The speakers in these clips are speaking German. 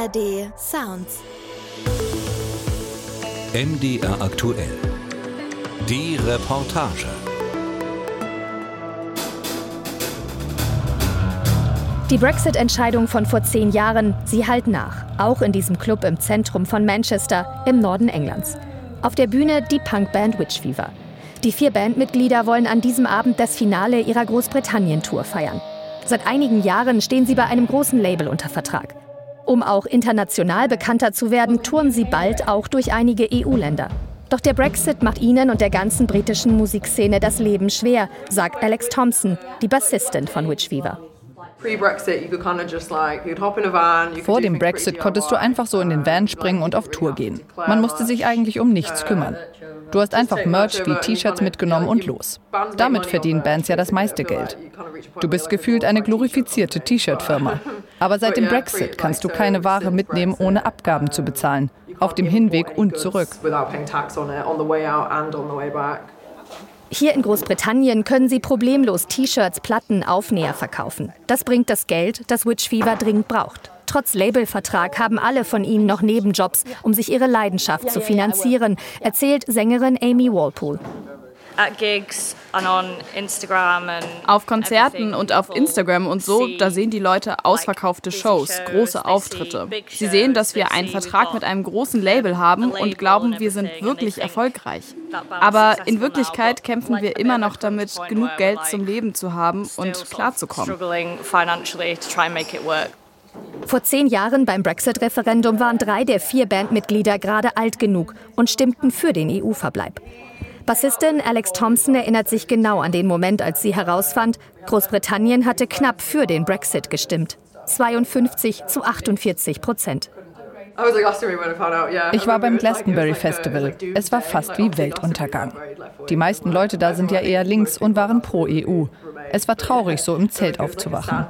ARD Sounds. MDR aktuell. Die Reportage. Die Brexit-Entscheidung von vor 10 Jahren, sie hallt nach. Auch in diesem Club im Zentrum von Manchester, im Norden Englands. Auf der Bühne die Punkband Witch Fever. Die 4 Bandmitglieder wollen an diesem Abend das Finale ihrer Großbritannien-Tour feiern. Seit einigen Jahren stehen sie bei einem großen Label unter Vertrag. Um auch international bekannter zu werden, touren sie bald auch durch einige EU-Länder. Doch der Brexit macht ihnen und der ganzen britischen Musikszene das Leben schwer, sagt Alex Thompson, die Bassistin von Witch Fever. Vor dem Brexit konntest du einfach so in den Van springen und auf Tour gehen. Man musste sich eigentlich um nichts kümmern. Du hast einfach Merch wie T-Shirts mitgenommen und los. Damit verdienen Bands ja das meiste Geld. Du bist gefühlt eine glorifizierte T-Shirt-Firma. Aber seit dem Brexit kannst du keine Ware mitnehmen, ohne Abgaben zu bezahlen. Auf dem Hinweg und zurück. Hier in Großbritannien können sie problemlos T-Shirts, Platten, Aufnäher verkaufen. Das bringt das Geld, das Witch Fever dringend braucht. Trotz Labelvertrag haben alle von ihnen noch Nebenjobs, um sich ihre Leidenschaft zu finanzieren, erzählt Sängerin Amy Walpole. Auf Konzerten und auf Instagram und so, da sehen die Leute ausverkaufte Shows, große Auftritte. Sie sehen, dass wir einen Vertrag mit einem großen Label haben und glauben, wir sind wirklich erfolgreich. Aber in Wirklichkeit kämpfen wir immer noch damit, genug Geld zum Leben zu haben und klarzukommen. Vor 10 Jahren beim Brexit-Referendum waren 3 der 4 Bandmitglieder gerade alt genug und stimmten für den EU-Verbleib. Bassistin Alex Thompson erinnert sich genau an den Moment, als sie herausfand, Großbritannien hatte knapp für den Brexit gestimmt. 52-48%. Ich war beim Glastonbury Festival. Es war fast wie Weltuntergang. Die meisten Leute da sind ja eher links und waren pro EU. Es war traurig, so im Zelt aufzuwachen.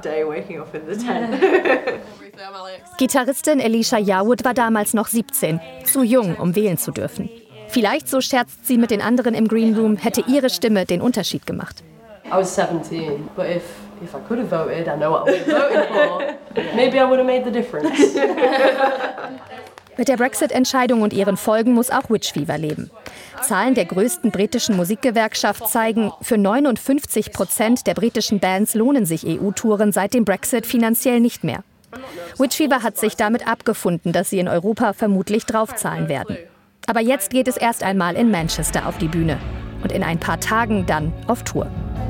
Gitarristin Alicia Yarwood war damals noch 17, zu jung, um wählen zu dürfen. Vielleicht, so scherzt sie mit den anderen im Green Room, hätte ihre Stimme den Unterschied gemacht. I was 17, but if I could have voted, I know what I would have voted for. Maybe I would have made the difference. Mit der Brexit-Entscheidung und ihren Folgen muss auch Witch Fever leben. Zahlen der größten britischen Musikgewerkschaft zeigen, für 59% der britischen Bands lohnen sich EU-Touren seit dem Brexit finanziell nicht mehr. Witch Fever hat sich damit abgefunden, dass sie in Europa vermutlich draufzahlen werden. Aber jetzt geht es erst einmal in Manchester auf die Bühne und in ein paar Tagen dann auf Tour.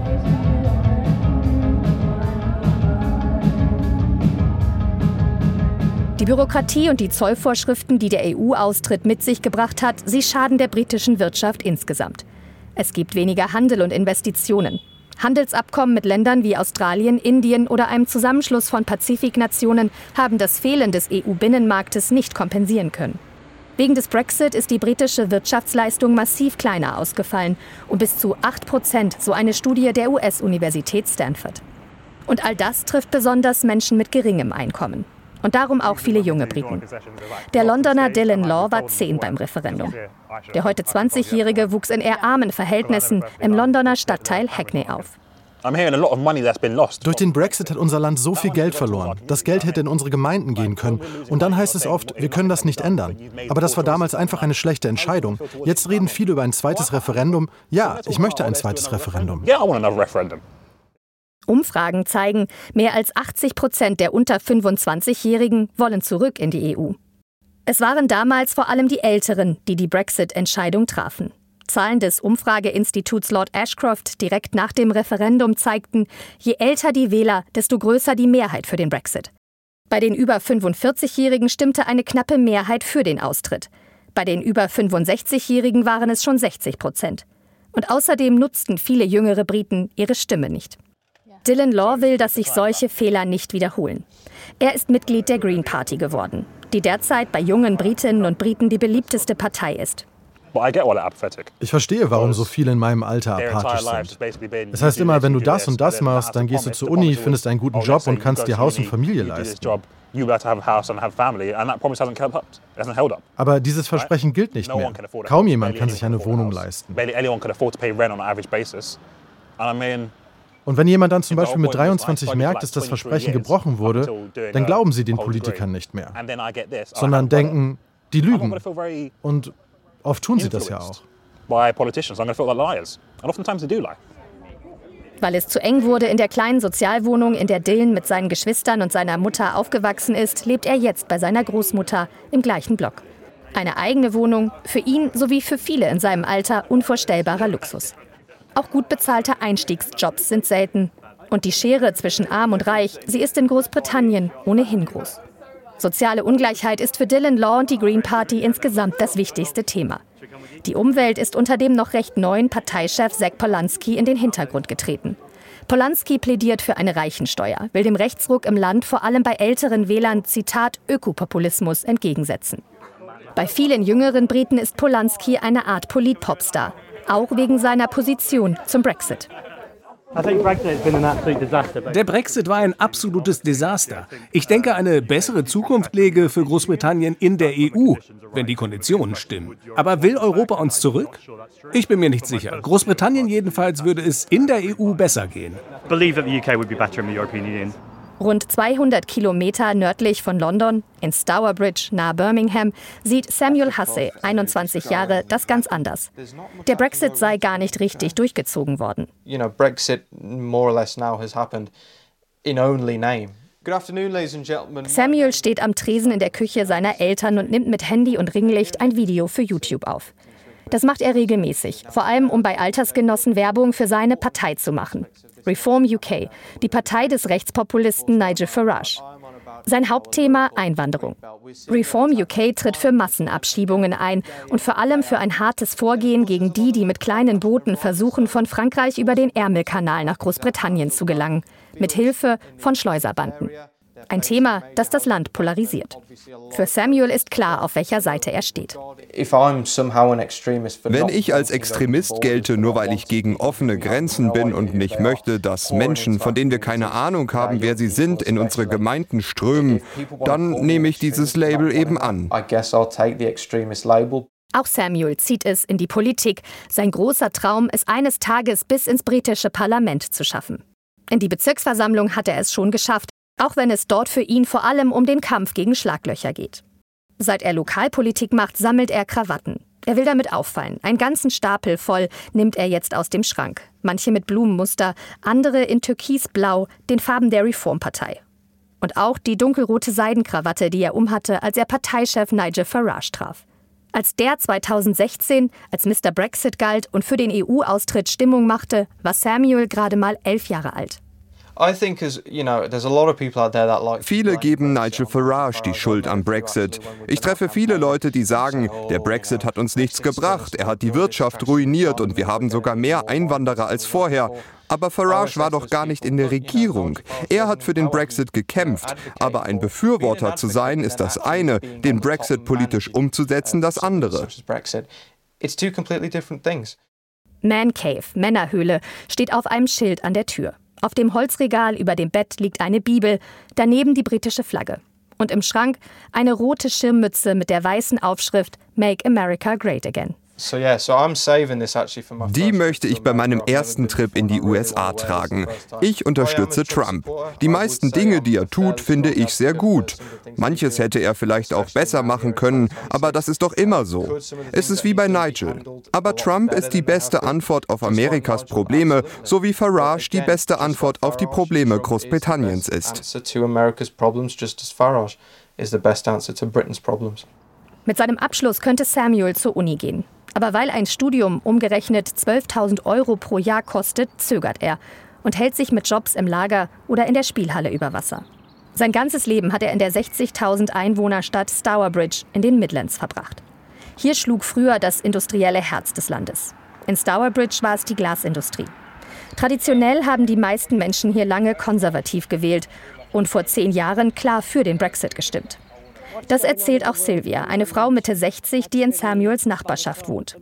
Die Bürokratie und die Zollvorschriften, die der EU-Austritt mit sich gebracht hat, sie schaden der britischen Wirtschaft insgesamt. Es gibt weniger Handel und Investitionen. Handelsabkommen mit Ländern wie Australien, Indien oder einem Zusammenschluss von Pazifiknationen haben das Fehlen des EU-Binnenmarktes nicht kompensieren können. Wegen des Brexit ist die britische Wirtschaftsleistung massiv kleiner ausgefallen, um bis zu 8%, so eine Studie der US-Universität Stanford. Und all das trifft besonders Menschen mit geringem Einkommen. Und darum auch viele junge Briten. Der Londoner Dylan Law war 10 beim Referendum. Der heute 20-Jährige wuchs in eher armen Verhältnissen im Londoner Stadtteil Hackney auf. Durch den Brexit hat unser Land so viel Geld verloren. Das Geld hätte in unsere Gemeinden gehen können. Und dann heißt es oft, wir können das nicht ändern. Aber das war damals einfach eine schlechte Entscheidung. Jetzt reden viele über ein zweites Referendum. Ja, ich möchte ein zweites Referendum. Umfragen zeigen, mehr als 80% der unter 25-Jährigen wollen zurück in die EU. Es waren damals vor allem die Älteren, die die Brexit-Entscheidung trafen. Zahlen des Umfrageinstituts Lord Ashcroft direkt nach dem Referendum zeigten, je älter die Wähler, desto größer die Mehrheit für den Brexit. Bei den über 45-Jährigen stimmte eine knappe Mehrheit für den Austritt. Bei den über 65-Jährigen waren es schon 60%. Und außerdem nutzten viele jüngere Briten ihre Stimme nicht. Dylan Law will, dass sich solche Fehler nicht wiederholen. Er ist Mitglied der Green Party geworden, die derzeit bei jungen Britinnen und Briten die beliebteste Partei ist. Ich verstehe, warum so viele in meinem Alter apathisch sind. Es heißt immer, wenn du das und das machst, dann gehst du zur Uni, findest einen guten Job und kannst dir Haus und Familie leisten. Aber dieses Versprechen gilt nicht mehr. Kaum jemand kann sich eine Wohnung leisten. Und wenn jemand dann zum Beispiel mit 23 merkt, dass das Versprechen gebrochen wurde, dann glauben sie den Politikern nicht mehr, sondern denken, die lügen. Und oft tun sie das ja auch. Weil es zu eng wurde in der kleinen Sozialwohnung, in der Dylan mit seinen Geschwistern und seiner Mutter aufgewachsen ist, lebt er jetzt bei seiner Großmutter im gleichen Block. Eine eigene Wohnung, für ihn sowie für viele in seinem Alter unvorstellbarer Luxus. Auch gut bezahlte Einstiegsjobs sind selten. Und die Schere zwischen Arm und Reich, sie ist in Großbritannien ohnehin groß. Soziale Ungleichheit ist für Dylan Law und die Green Party insgesamt das wichtigste Thema. Die Umwelt ist unter dem noch recht neuen Parteichef Zach Polanski in den Hintergrund getreten. Polanski plädiert für eine Reichensteuer, will dem Rechtsruck im Land vor allem bei älteren Wählern, Zitat, Ökopopulismus entgegensetzen. Bei vielen jüngeren Briten ist Polanski eine Art Polit-Popstar, auch wegen seiner Position zum Brexit. Der Brexit war ein absolutes Desaster. Ich denke, eine bessere Zukunft läge für Großbritannien in der EU, wenn die Konditionen stimmen. Aber will Europa uns zurück? Ich bin mir nicht sicher. Großbritannien jedenfalls würde es in der EU besser gehen. Rund 200 Kilometer nördlich von London, in Stourbridge nahe Birmingham, sieht Samuel Hussey, 21 Jahre, das ganz anders. Der Brexit sei gar nicht richtig durchgezogen worden. Samuel steht am Tresen in der Küche seiner Eltern und nimmt mit Handy und Ringlicht ein Video für YouTube auf. Das macht er regelmäßig, vor allem um bei Altersgenossen Werbung für seine Partei zu machen. Reform UK, die Partei des Rechtspopulisten Nigel Farage. Sein Hauptthema Einwanderung. Reform UK tritt für Massenabschiebungen ein und vor allem für ein hartes Vorgehen gegen die, die mit kleinen Booten versuchen, von Frankreich über den Ärmelkanal nach Großbritannien zu gelangen, mit Hilfe von Schleuserbanden. Ein Thema, das das Land polarisiert. Für Samuel ist klar, auf welcher Seite er steht. Wenn ich als Extremist gelte, nur weil ich gegen offene Grenzen bin und nicht möchte, dass Menschen, von denen wir keine Ahnung haben, wer sie sind, in unsere Gemeinden strömen, dann nehme ich dieses Label eben an. Auch Samuel zieht es in die Politik. Sein großer Traum, es eines Tages bis ins britische Parlament zu schaffen. In die Bezirksversammlung hat er es schon geschafft, auch wenn es dort für ihn vor allem um den Kampf gegen Schlaglöcher geht. Seit er Lokalpolitik macht, sammelt er Krawatten. Er will damit auffallen. Einen ganzen Stapel voll nimmt er jetzt aus dem Schrank. Manche mit Blumenmuster, andere in Türkisblau, den Farben der Reformpartei. Und auch die dunkelrote Seidenkrawatte, die er umhatte, als er Parteichef Nigel Farage traf. Als der 2016 als Mr. Brexit galt und für den EU-Austritt Stimmung machte, war Samuel gerade mal 11 Jahre alt. Viele geben Nigel Farage die Schuld am Brexit. Ich treffe viele Leute, die sagen, der Brexit hat uns nichts gebracht, er hat die Wirtschaft ruiniert und wir haben sogar mehr Einwanderer als vorher. Aber Farage war doch gar nicht in der Regierung. Er hat für den Brexit gekämpft. Aber ein Befürworter zu sein, ist das eine, den Brexit politisch umzusetzen, das andere. Man Cave, Männerhöhle, steht auf einem Schild an der Tür. Auf dem Holzregal über dem Bett liegt eine Bibel, daneben die britische Flagge. Und im Schrank eine rote Schirmmütze mit der weißen Aufschrift Make America Great Again. Die möchte ich bei meinem ersten Trip in die USA tragen. Ich unterstütze Trump. Die meisten Dinge, die er tut, finde ich sehr gut. Manches hätte er vielleicht auch besser machen können, aber das ist doch immer so. Es ist wie bei Nigel. Aber Trump ist die beste Antwort auf Amerikas Probleme, so wie Farage die beste Antwort auf die Probleme Großbritanniens ist. Mit seinem Abschluss könnte Samuel zur Uni gehen. Aber weil ein Studium umgerechnet 12.000 € pro Jahr kostet, zögert er und hält sich mit Jobs im Lager oder in der Spielhalle über Wasser. Sein ganzes Leben hat er in der 60.000 Einwohnerstadt Stourbridge in den Midlands verbracht. Hier schlug früher das industrielle Herz des Landes. In Stourbridge war es die Glasindustrie. Traditionell haben die meisten Menschen hier lange konservativ gewählt und vor 10 Jahren klar für den Brexit gestimmt. Das erzählt auch Sylvia, eine Frau Mitte 60, die in Samuels Nachbarschaft wohnt.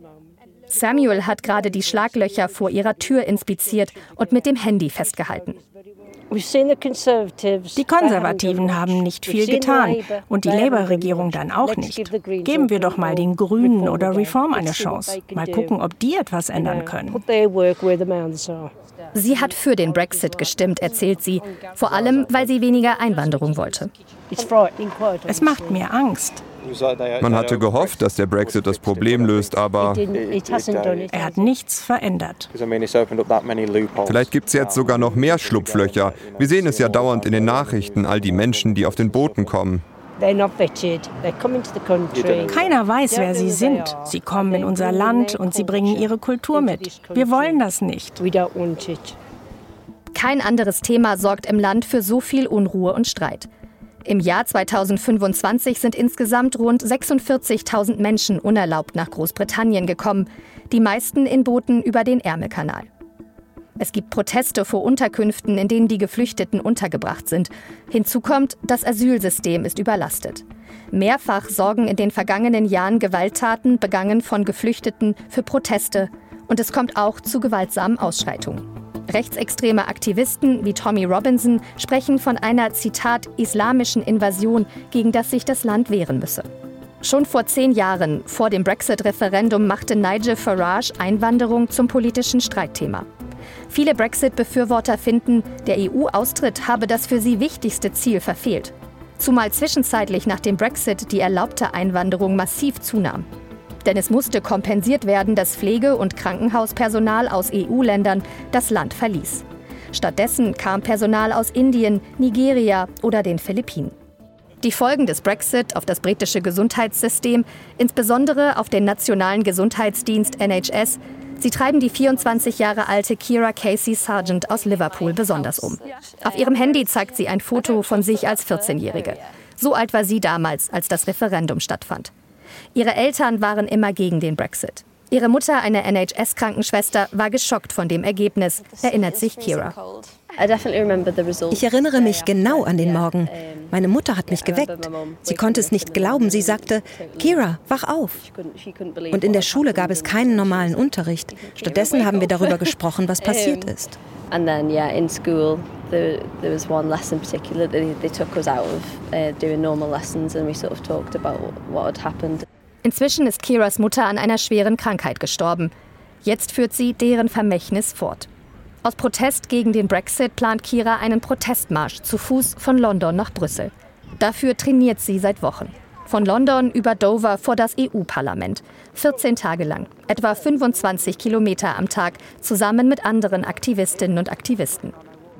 Samuel hat gerade die Schlaglöcher vor ihrer Tür inspiziert und mit dem Handy festgehalten. Die Konservativen haben nicht viel getan und die Labour-Regierung dann auch nicht. Geben wir doch mal den Grünen oder Reform eine Chance. Mal gucken, ob die etwas ändern können. Sie hat für den Brexit gestimmt, erzählt sie, vor allem, weil sie weniger Einwanderung wollte. Es macht mir Angst. Man hatte gehofft, dass der Brexit das Problem löst, aber er hat nichts verändert. Vielleicht gibt es jetzt sogar noch mehr Schlupflöcher. Wir sehen es ja dauernd in den Nachrichten, all die Menschen, die auf den Booten kommen. Keiner weiß, wer sie sind. Sie kommen in unser Land und sie bringen ihre Kultur mit. Wir wollen das nicht. Kein anderes Thema sorgt im Land für so viel Unruhe und Streit. Im Jahr 2025 sind insgesamt rund 46.000 Menschen unerlaubt nach Großbritannien gekommen, die meisten in Booten über den Ärmelkanal. Es gibt Proteste vor Unterkünften, in denen die Geflüchteten untergebracht sind. Hinzu kommt, das Asylsystem ist überlastet. Mehrfach sorgen in den vergangenen Jahren Gewalttaten, begangen von Geflüchteten, für Proteste. Und es kommt auch zu gewaltsamen Ausschreitungen. Rechtsextreme Aktivisten wie Tommy Robinson sprechen von einer, Zitat, islamischen Invasion, gegen das sich das Land wehren müsse. Schon vor 10 Jahren, vor dem Brexit-Referendum, machte Nigel Farage Einwanderung zum politischen Streitthema. Viele Brexit-Befürworter finden, der EU-Austritt habe das für sie wichtigste Ziel verfehlt. Zumal zwischenzeitlich nach dem Brexit die erlaubte Einwanderung massiv zunahm. Denn es musste kompensiert werden, dass Pflege- und Krankenhauspersonal aus EU-Ländern das Land verließ. Stattdessen kam Personal aus Indien, Nigeria oder den Philippinen. Die Folgen des Brexit auf das britische Gesundheitssystem, insbesondere auf den nationalen Gesundheitsdienst NHS, sie treiben die 24 Jahre alte Kira Casey Sargent aus Liverpool besonders um. Auf ihrem Handy zeigt sie ein Foto von sich als 14-Jährige. So alt war sie damals, als das Referendum stattfand. Ihre Eltern waren immer gegen den Brexit. Ihre Mutter, eine NHS-Krankenschwester, war geschockt von dem Ergebnis, erinnert sich Kira. Ich erinnere mich genau an den Morgen. Meine Mutter hat mich geweckt. Sie konnte es nicht glauben. Sie sagte, Kira, wach auf. Und in der Schule gab es keinen normalen Unterricht. Stattdessen haben wir darüber gesprochen, was passiert ist. And then, in school, there was one lesson particular that they took us out of doing normal lessons and we sort of talked about what had happened. Inzwischen ist Kiras Mutter an einer schweren Krankheit gestorben. Jetzt führt sie deren Vermächtnis fort. Aus Protest gegen den Brexit plant Kira einen Protestmarsch zu Fuß von London nach Brüssel. Dafür trainiert sie seit Wochen. Von London über Dover vor das EU-Parlament. 14 Tage lang, etwa 25 Kilometer am Tag, zusammen mit anderen Aktivistinnen und Aktivisten.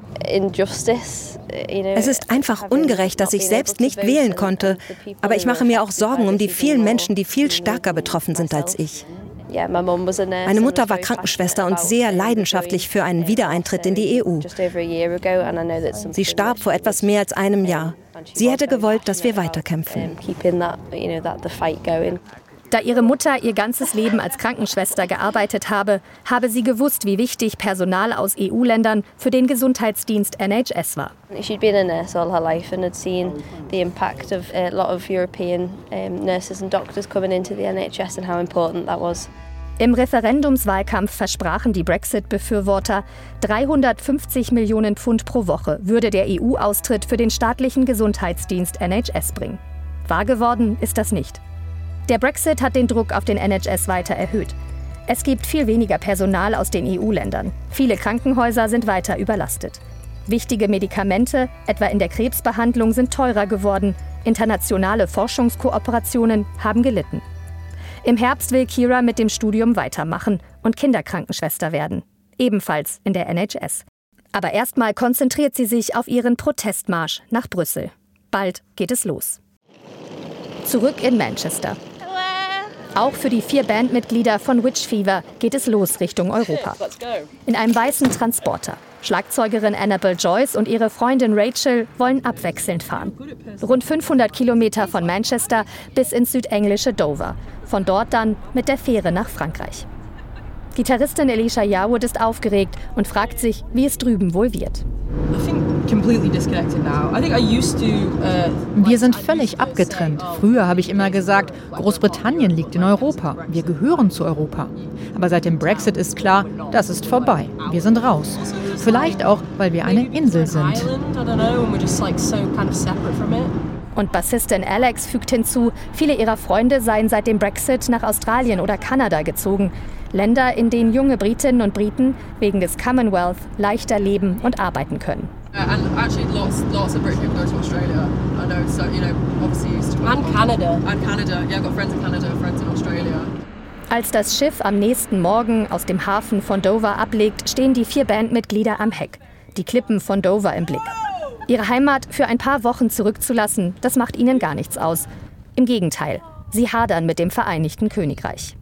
Es ist einfach ungerecht, dass ich selbst nicht wählen konnte. Aber ich mache mir auch Sorgen um die vielen Menschen, die viel stärker betroffen sind als ich. Meine Mutter war Krankenschwester und sehr leidenschaftlich für einen Wiedereintritt in die EU. Sie starb vor etwas mehr als einem Jahr. Sie hätte gewollt, dass wir weiterkämpfen. Da ihre Mutter ihr ganzes Leben als Krankenschwester gearbeitet habe, habe sie gewusst, wie wichtig Personal aus EU-Ländern für den Gesundheitsdienst NHS war. She'd been a nurse all her life and had seen the impact of a lot of European nurses and doctors coming into the NHS and how important that was. Im Referendumswahlkampf versprachen die Brexit-Befürworter, 350 Millionen Pfund pro Woche würde der EU-Austritt für den staatlichen Gesundheitsdienst NHS bringen. Wahr geworden ist das nicht. Der Brexit hat den Druck auf den NHS weiter erhöht. Es gibt viel weniger Personal aus den EU-Ländern. Viele Krankenhäuser sind weiter überlastet. Wichtige Medikamente, etwa in der Krebsbehandlung, sind teurer geworden. Internationale Forschungskooperationen haben gelitten. Im Herbst will Kira mit dem Studium weitermachen und Kinderkrankenschwester werden. Ebenfalls in der NHS. Aber erstmal konzentriert sie sich auf ihren Protestmarsch nach Brüssel. Bald geht es los. Zurück in Manchester. Auch für die 4 Bandmitglieder von Witch Fever geht es los Richtung Europa. In einem weißen Transporter. Schlagzeugerin Annabelle Joyce und ihre Freundin Rachel wollen abwechselnd fahren. Rund 500 Kilometer von Manchester bis ins südenglische Dover. Von dort dann mit der Fähre nach Frankreich. Gitarristin Alicia Yarwood ist aufgeregt und fragt sich, wie es drüben wohl wird. Wir sind völlig abgetrennt. Früher habe ich immer gesagt, Großbritannien liegt in Europa. Wir gehören zu Europa. Aber seit dem Brexit ist klar, das ist vorbei. Wir sind raus. Vielleicht auch, weil wir eine Insel sind. Und Bassistin Alex fügt hinzu, viele ihrer Freunde seien seit dem Brexit nach Australien oder Kanada gezogen. Länder, in denen junge Britinnen und Briten wegen des Commonwealth leichter leben und arbeiten können. Als das Schiff am nächsten Morgen aus dem Hafen von Dover ablegt, stehen die 4 Bandmitglieder am Heck. Die Klippen von Dover im Blick. Ihre Heimat für ein paar Wochen zurückzulassen, das macht ihnen gar nichts aus. Im Gegenteil, sie hadern mit dem Vereinigten Königreich.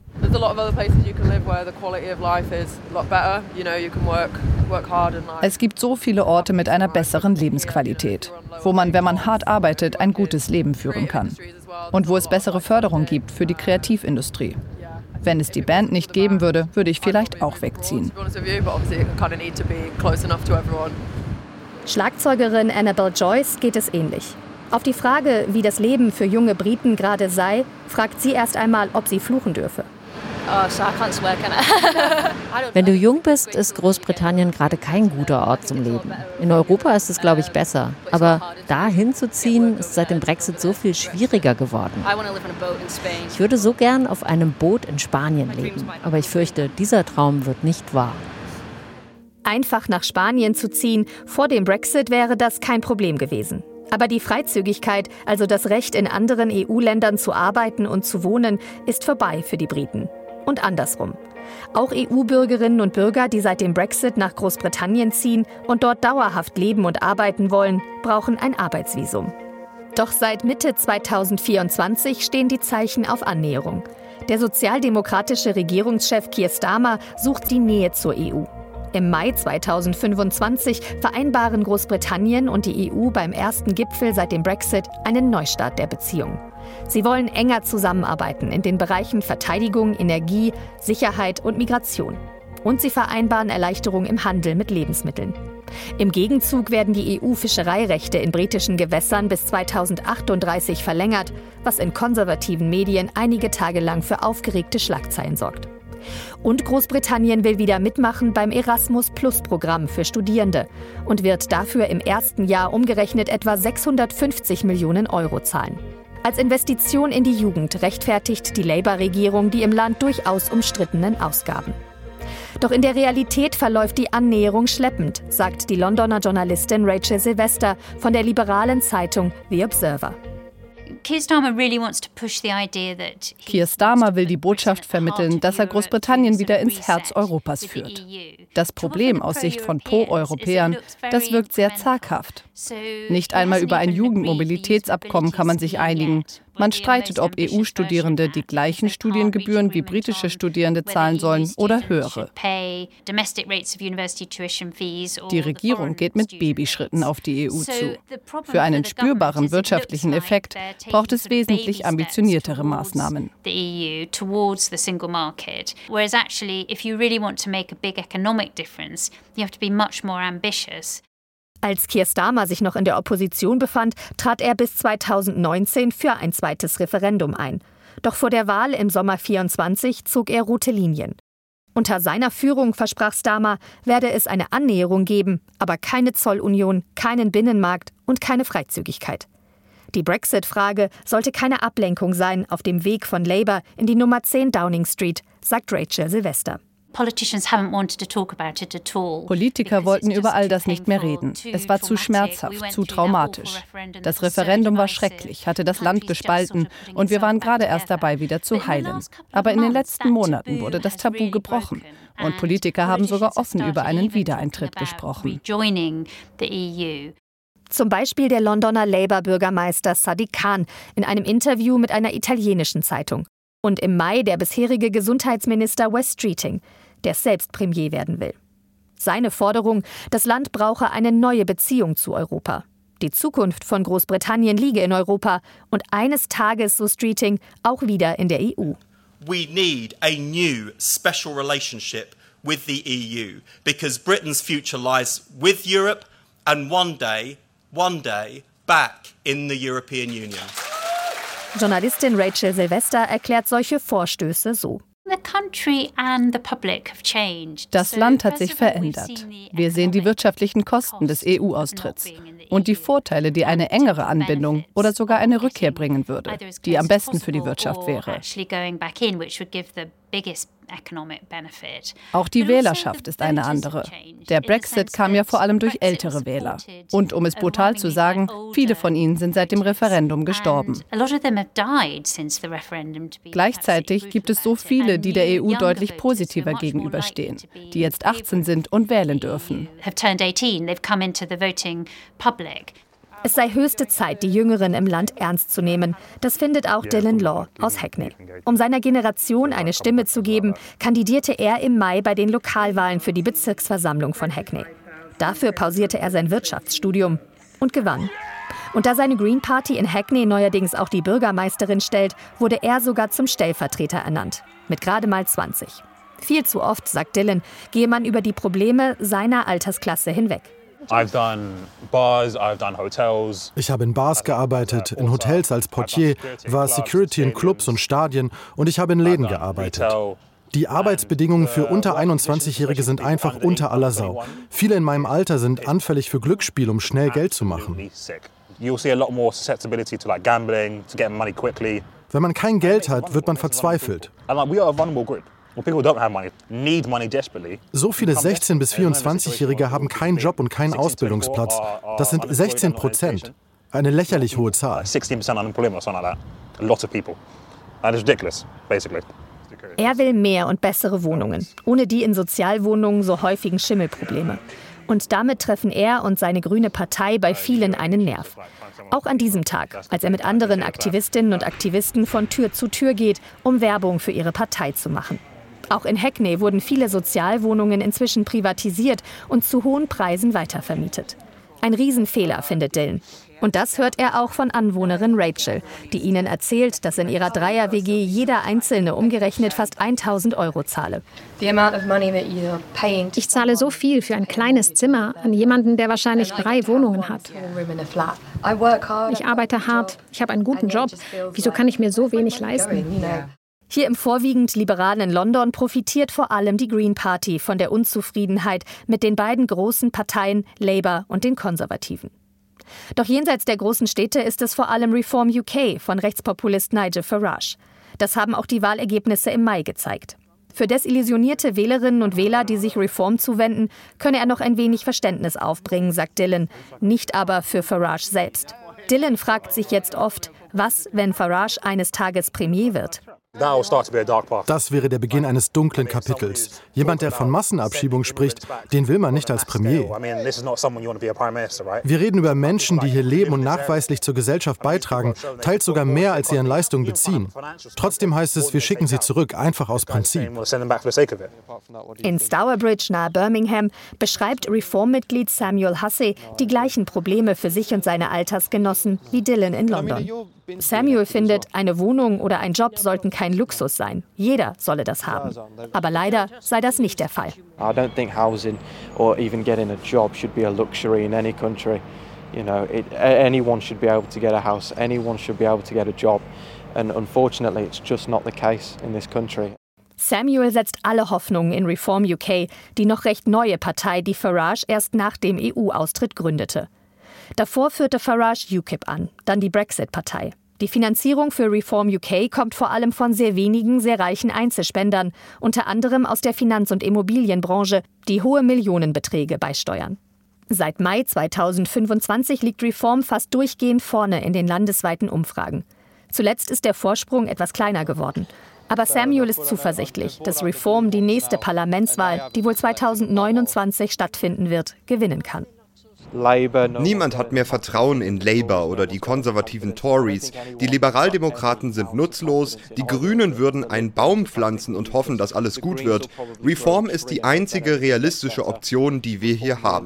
Es gibt so viele Orte mit einer besseren Lebensqualität, wo man, wenn man hart arbeitet, ein gutes Leben führen kann. Und wo es bessere Förderung gibt für die Kreativindustrie. Wenn es die Band nicht geben würde, würde ich vielleicht auch wegziehen. Schlagzeugerin Annabelle Joyce geht es ähnlich. Auf die Frage, wie das Leben für junge Briten gerade sei, fragt sie erst einmal, ob sie fluchen dürfe. Wenn du jung bist, ist Großbritannien gerade kein guter Ort zum Leben. In Europa ist es, glaube ich, besser. Aber dahin zu ziehen, ist seit dem Brexit so viel schwieriger geworden. Ich würde so gern auf einem Boot in Spanien leben. Aber ich fürchte, dieser Traum wird nicht wahr. Einfach nach Spanien zu ziehen, vor dem Brexit wäre das kein Problem gewesen. Aber die Freizügigkeit, also das Recht in anderen EU-Ländern zu arbeiten und zu wohnen, ist vorbei für die Briten. Und andersrum. Auch EU-Bürgerinnen und Bürger, die seit dem Brexit nach Großbritannien ziehen und dort dauerhaft leben und arbeiten wollen, brauchen ein Arbeitsvisum. Doch seit Mitte 2024 stehen die Zeichen auf Annäherung. Der sozialdemokratische Regierungschef Keir Starmer sucht die Nähe zur EU. Im Mai 2025 vereinbaren Großbritannien und die EU beim ersten Gipfel seit dem Brexit einen Neustart der Beziehungen. Sie wollen enger zusammenarbeiten in den Bereichen Verteidigung, Energie, Sicherheit und Migration. Und sie vereinbaren Erleichterung im Handel mit Lebensmitteln. Im Gegenzug werden die EU-Fischereirechte in britischen Gewässern bis 2038 verlängert, was in konservativen Medien einige Tage lang für aufgeregte Schlagzeilen sorgt. Und Großbritannien will wieder mitmachen beim Erasmus-Plus-Programm für Studierende und wird dafür im ersten Jahr umgerechnet etwa 650 Millionen Euro zahlen. Als Investition in die Jugend rechtfertigt die Labour-Regierung die im Land durchaus umstrittenen Ausgaben. Doch in der Realität verläuft die Annäherung schleppend, sagt die Londoner Journalistin Rachel Sylvester von der liberalen Zeitung The Observer. Keir Starmer will die Botschaft vermitteln, dass er Großbritannien wieder ins Herz Europas führt. Das Problem aus Sicht von Pro-Europäern, das wirkt sehr zaghaft. Nicht einmal über ein Jugendmobilitätsabkommen kann man sich einigen. Man streitet, ob EU-Studierende die gleichen Studiengebühren wie britische Studierende zahlen sollen oder höhere. Die Regierung geht mit Babyschritten auf die EU zu. Für einen spürbaren wirtschaftlichen Effekt braucht es wesentlich ambitioniertere Maßnahmen. Als Keir Starmer sich noch in der Opposition befand, trat er bis 2019 für ein zweites Referendum ein. Doch vor der Wahl im Sommer 2024 zog er rote Linien. Unter seiner Führung, versprach Starmer, werde es eine Annäherung geben, aber keine Zollunion, keinen Binnenmarkt und keine Freizügigkeit. Die Brexit-Frage sollte keine Ablenkung sein auf dem Weg von Labour in die Nummer 10 Downing Street, sagt Rachel Sylvester. Politiker wollten über all das nicht mehr reden. Es war zu schmerzhaft, zu traumatisch. Das Referendum war schrecklich, hatte das Land gespalten und wir waren gerade erst dabei, wieder zu heilen. Aber in den letzten Monaten wurde das Tabu gebrochen und Politiker haben sogar offen über einen Wiedereintritt gesprochen. Zum Beispiel der Londoner Labour-Bürgermeister Sadiq Khan in einem Interview mit einer italienischen Zeitung. Und im Mai der bisherige Gesundheitsminister Wes Streeting, der selbst Premier werden will. Seine Forderung, das Land brauche eine neue Beziehung zu Europa. Die Zukunft von Großbritannien liege in Europa und eines Tages, so Streeting, auch wieder in der EU. We need a new special relationship with the EU because Britain's future lies with Europe and one day, back in the European Union. Journalistin Rachel Sylvester erklärt solche Vorstöße so. Das Land hat sich verändert. Wir sehen die wirtschaftlichen Kosten des EU-Austritts und die Vorteile, die eine engere Anbindung oder sogar eine Rückkehr bringen würde, die am besten für die Wirtschaft wäre. Auch die Wählerschaft ist eine andere. Der Brexit kam ja vor allem durch ältere Wähler. Und um es brutal zu sagen, viele von ihnen sind seit dem Referendum gestorben. Gleichzeitig gibt es so viele, die der EU deutlich positiver gegenüberstehen, die jetzt 18 sind und wählen dürfen. Es sei höchste Zeit, die Jüngeren im Land ernst zu nehmen. Das findet auch Dylan Law aus Hackney. Um seiner Generation eine Stimme zu geben, kandidierte er im Mai bei den Lokalwahlen für die Bezirksversammlung von Hackney. Dafür pausierte er sein Wirtschaftsstudium und gewann. Und da seine Green Party in Hackney neuerdings auch die Bürgermeisterin stellt, wurde er sogar zum Stellvertreter ernannt. Mit gerade mal 20. Viel zu oft, sagt Dylan, gehe man über die Probleme seiner Altersklasse hinweg. Ich habe in Bars gearbeitet, in Hotels als Portier, war Security in Clubs und Stadien und ich habe in Läden gearbeitet. Die Arbeitsbedingungen für unter 21-Jährige sind einfach unter aller Sau. Viele in meinem Alter sind anfällig für Glücksspiel, um schnell Geld zu machen. Wenn man kein Geld hat, wird man verzweifelt. So viele 16- bis 24-Jährige haben keinen Job und keinen Ausbildungsplatz. Das sind 16%. Eine lächerlich hohe Zahl. Er will mehr und bessere Wohnungen, ohne die in Sozialwohnungen so häufigen Schimmelprobleme. Und damit treffen er und seine grüne Partei bei vielen einen Nerv. Auch an diesem Tag, als er mit anderen Aktivistinnen und Aktivisten von Tür zu Tür geht, um Werbung für ihre Partei zu machen. Auch in Hackney wurden viele Sozialwohnungen inzwischen privatisiert und zu hohen Preisen weitervermietet. Ein Riesenfehler, findet Dylan. Und das hört er auch von Anwohnerin Rachel, die ihnen erzählt, dass in ihrer Dreier-WG jeder Einzelne umgerechnet fast 1.000 € zahle. Ich zahle so viel für ein kleines Zimmer an jemanden, der wahrscheinlich 3 Wohnungen hat. Ich arbeite hart, ich habe einen guten Job. Wieso kann ich mir so wenig leisten? Hier im vorwiegend liberalen London profitiert vor allem die Green Party von der Unzufriedenheit mit den beiden großen Parteien Labour und den Konservativen. Doch jenseits der großen Städte ist es vor allem Reform UK von Rechtspopulist Nigel Farage. Das haben auch die Wahlergebnisse im Mai gezeigt. Für desillusionierte Wählerinnen und Wähler, die sich Reform zuwenden, könne er noch ein wenig Verständnis aufbringen, sagt Dylan, nicht aber für Farage selbst. Dylan fragt sich jetzt oft, was, wenn Farage eines Tages Premier wird? Das wäre der Beginn eines dunklen Kapitels. Jemand, der von Massenabschiebung spricht, den will man nicht als Premier. Wir reden über Menschen, die hier leben und nachweislich zur Gesellschaft beitragen, teils sogar mehr, als sie an Leistungen beziehen. Trotzdem heißt es, wir schicken sie zurück, einfach aus Prinzip. In Stourbridge nahe Birmingham beschreibt Reform-Mitglied Samuel Hussey die gleichen Probleme für sich und seine Altersgenossen wie Dylan in London. Samuel findet, eine Wohnung oder ein Job sollten kein Luxus sein. Jeder solle das haben. Aber leider sei das nicht der Fall. I don't think housing or even getting a job should be a luxury in any country. You know, anyone should be able to get a house. Anyone should be able to get a job. And unfortunately, it's just not the case in this country. Samuel setzt alle Hoffnungen in Reform UK, die noch recht neue Partei, die Farage erst nach dem EU-Austritt gründete. Davor führte Farage UKIP an, dann die Brexit-Partei. Die Finanzierung für Reform UK kommt vor allem von sehr wenigen, sehr reichen Einzelspendern, unter anderem aus der Finanz- und Immobilienbranche, die hohe Millionenbeträge beisteuern. Seit Mai 2025 liegt Reform fast durchgehend vorne in den landesweiten Umfragen. Zuletzt ist der Vorsprung etwas kleiner geworden. Aber Samuel ist zuversichtlich, dass Reform die nächste Parlamentswahl, die wohl 2029 stattfinden wird, gewinnen kann. Niemand hat mehr Vertrauen in Labour oder die konservativen Tories. Die Liberaldemokraten sind nutzlos, die Grünen würden einen Baum pflanzen und hoffen, dass alles gut wird. Reform ist die einzige realistische Option, die wir hier haben.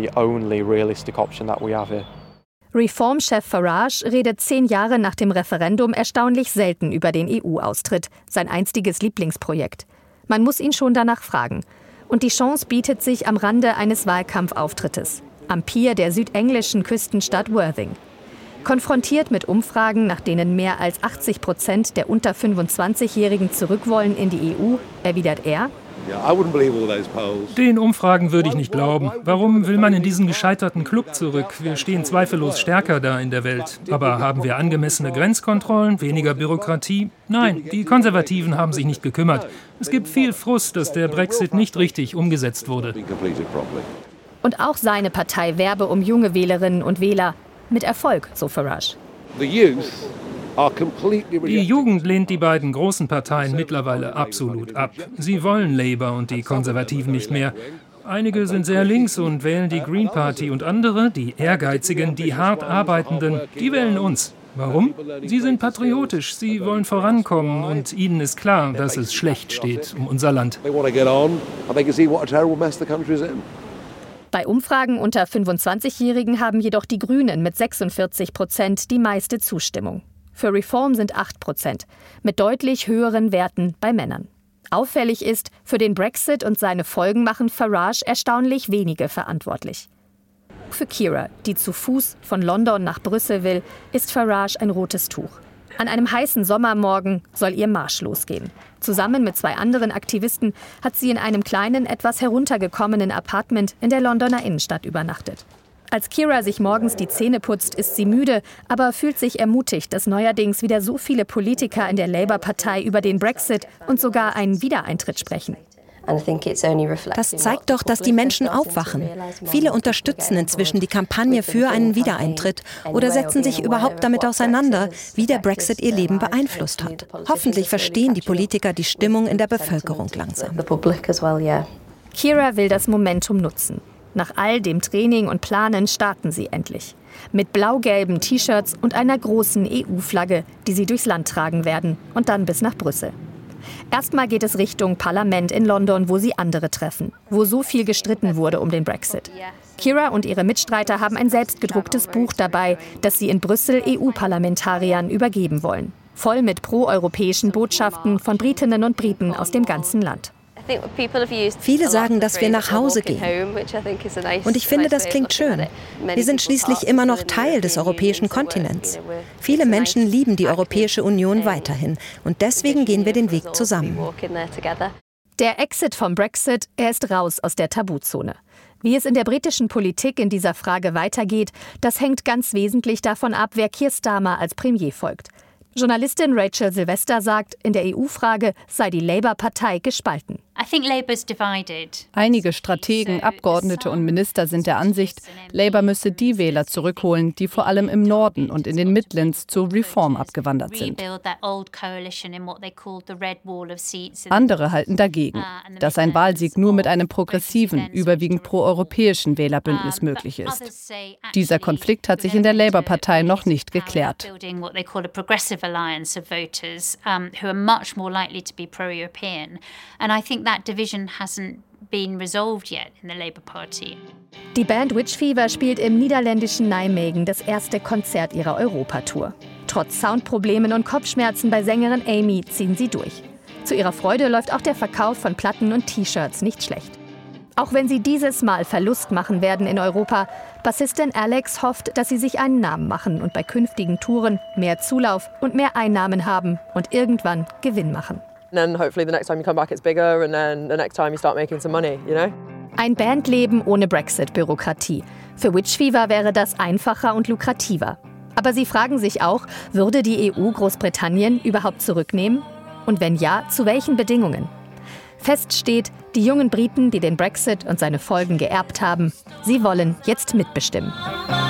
Reform-Chef Farage redet 10 Jahre nach dem Referendum erstaunlich selten über den EU-Austritt, sein einstiges Lieblingsprojekt. Man muss ihn schon danach fragen. Und die Chance bietet sich am Rande eines Wahlkampfauftrittes. am Pier der südenglischen Küstenstadt Worthing. Konfrontiert mit Umfragen, nach denen mehr als 80% der unter 25-Jährigen zurück wollen in die EU, erwidert er: Den Umfragen würde ich nicht glauben. Warum will man in diesen gescheiterten Club zurück? Wir stehen zweifellos stärker da in der Welt. Aber haben wir angemessene Grenzkontrollen, weniger Bürokratie? Nein, die Konservativen haben sich nicht gekümmert. Es gibt viel Frust, dass der Brexit nicht richtig umgesetzt wurde. Und auch seine Partei werbe um junge Wählerinnen und Wähler. Mit Erfolg, so Farage. Die Jugend lehnt die beiden großen Parteien mittlerweile absolut ab. Sie wollen Labour und die Konservativen nicht mehr. Einige sind sehr links und wählen die Green Party und andere, die Ehrgeizigen, die hart Arbeitenden, die wählen uns. Warum? Sie sind patriotisch, sie wollen vorankommen und ihnen ist klar, dass es schlecht steht um unser Land. Bei Umfragen unter 25-Jährigen haben jedoch die Grünen mit 46% die meiste Zustimmung. Für Reform sind 8%, mit deutlich höheren Werten bei Männern. Auffällig ist, für den Brexit und seine Folgen machen Farage erstaunlich wenige verantwortlich. Für Keira, die zu Fuß von London nach Brüssel will, ist Farage ein rotes Tuch. An einem heißen Sommermorgen soll ihr Marsch losgehen. Zusammen mit 2 anderen Aktivisten hat sie in einem kleinen, etwas heruntergekommenen Appartement in der Londoner Innenstadt übernachtet. Als Keira sich morgens die Zähne putzt, ist sie müde, aber fühlt sich ermutigt, dass neuerdings wieder so viele Politiker in der Labour-Partei über den Brexit und sogar einen Wiedereintritt sprechen. Das zeigt doch, dass die Menschen aufwachen. Viele unterstützen inzwischen die Kampagne für einen Wiedereintritt oder setzen sich überhaupt damit auseinander, wie der Brexit ihr Leben beeinflusst hat. Hoffentlich verstehen die Politiker die Stimmung in der Bevölkerung langsam. Keira will das Momentum nutzen. Nach all dem Training und Planen starten sie endlich. Mit blau-gelben T-Shirts und einer großen EU-Flagge, die sie durchs Land tragen werden und dann bis nach Brüssel. Erstmal geht es Richtung Parlament in London, wo sie andere treffen, wo so viel gestritten wurde um den Brexit. Keira und ihre Mitstreiter haben ein selbstgedrucktes Buch dabei, das sie in Brüssel EU-Parlamentariern übergeben wollen. Voll mit pro-europäischen Botschaften von Britinnen und Briten aus dem ganzen Land. Viele sagen, dass wir nach Hause gehen. Und ich finde, das klingt schön. Wir sind schließlich immer noch Teil des europäischen Kontinents. Viele Menschen lieben die Europäische Union weiterhin. Und deswegen gehen wir den Weg zusammen. Der Exit vom Brexit, er ist raus aus der Tabuzone. Wie es in der britischen Politik in dieser Frage weitergeht, das hängt ganz wesentlich davon ab, wer Keir Starmer als Premier folgt. Journalistin Rachel Sylvester sagt, in der EU-Frage sei die Labour-Partei gespalten. Einige Strategen, Abgeordnete und Minister sind der Ansicht, Labour müsse die Wähler zurückholen, die vor allem im Norden und in den Midlands zur Reform abgewandert sind. Andere halten dagegen, dass ein Wahlsieg nur mit einem progressiven, überwiegend proeuropäischen Wählerbündnis möglich ist. Dieser Konflikt hat sich in der Labour-Partei noch nicht geklärt. That division hasn't been resolved yet in the Labour Party. Die Band Witch Fever spielt im niederländischen Nijmegen das erste Konzert ihrer Europatour. Trotz Soundproblemen und Kopfschmerzen bei Sängerin Amy ziehen sie durch. Zu ihrer Freude läuft auch der Verkauf von Platten und T-Shirts nicht schlecht. Auch wenn sie dieses Mal Verlust machen werden in Europa, Bassistin Alex hofft, dass sie sich einen Namen machen und bei künftigen Touren mehr Zulauf und mehr Einnahmen haben und irgendwann Gewinn machen. And hopefully the next time you come back it's bigger and then the next time you start making some money, you know? Ein Bandleben ohne Brexit-Bürokratie. Für Witch Fever wäre das einfacher und lukrativer. Aber sie fragen sich auch, würde die EU Großbritannien überhaupt zurücknehmen? Und wenn ja, zu welchen Bedingungen? Fest steht, die jungen Briten, die den Brexit und seine Folgen geerbt haben, sie wollen jetzt mitbestimmen.